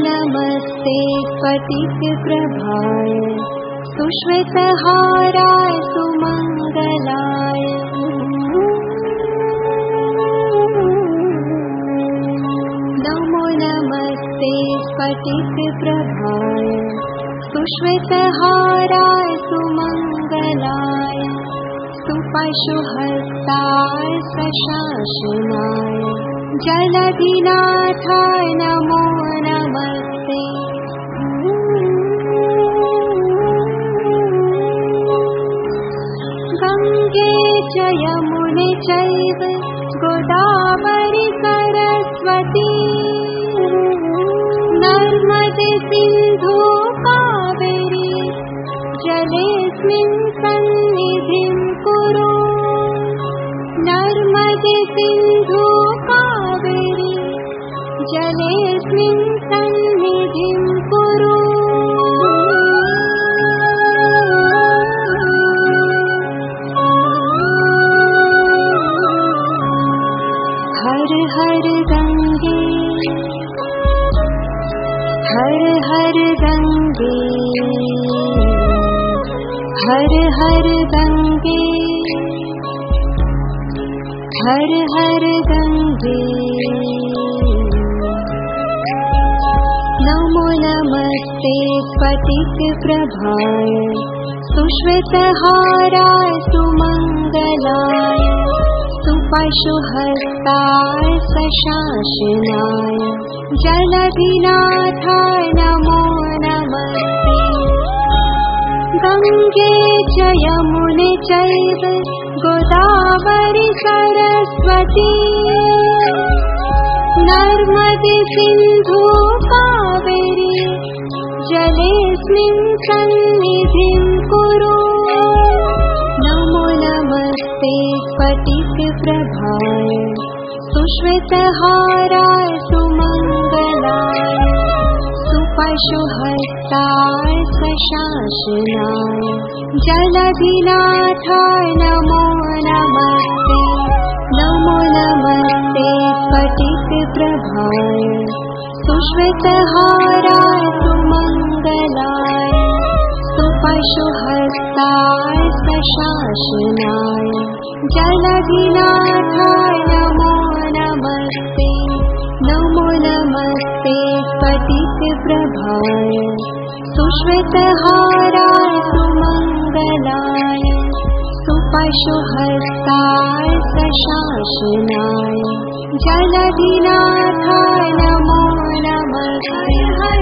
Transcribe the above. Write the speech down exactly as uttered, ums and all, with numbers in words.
नमस्ते स्फटिकप्रभाय सुश्वेतहाराय सुमङ्गलाय नमो नमस्ते स्फटिकप्रभाय सुश्वेतहाराय सुमङ्गलाय सुपशुहस्ताय सशासनाय जलधिनाथाय नमो नमस्ते गंगे च यमुने चैव गोदावरी सरस्वती नर्मदे सिन्धु कावेरी जलेऽस्मिन् सन्निधिं कुरु नर्मदे सिन्धु कावेरी जलेऽस्मिन् सन्निधिं कुरु हर हर गंगे हर हर गंगे हर हर गंगे हर हर गंगे नमो नमस्ते स्फटिकप्रभाय सुश्वेतहाराय सुमङ्गलाय सुपशुहस्ताय सशासनाय जलधिनाथाय नमो नमस्ते गंगे च यमुने चैव गोदावरी सरस्वती नर्मदे सिन्धु कावेरी जलेऽस्मिन् सन्निधिं कुरु नमो नमस्ते स्फटिकप्रभाय सुश्वेतहाराय सुमङ्गलाय सुपशुहस्ताय सशासनाय जलधिनाथाय नमो नमस्ते नमो नमस्ते स्फटिकप्रभाय सुश्वेतहाराय सुमङ्गलाय सुपशुहस्ताय सशासनाय जलधिनाथाय नमो नमस्ते नमो नमस्ते स्फटिकप्रभाय सुश्वेतहाराय सुमङ्गलाय सुपशुहस्ताय सशासनाय जलधिनाथाय नमो नमस्ते।